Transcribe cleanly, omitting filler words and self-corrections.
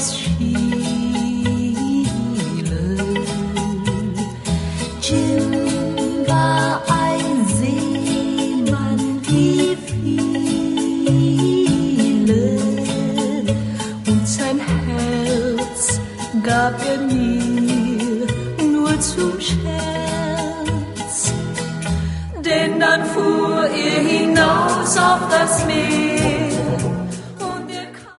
Chile. Jim war ein Seemann wie viele und sein Herz gab er mir nur zum Scherz. Denn dann fuhr er hinaus auf das Meer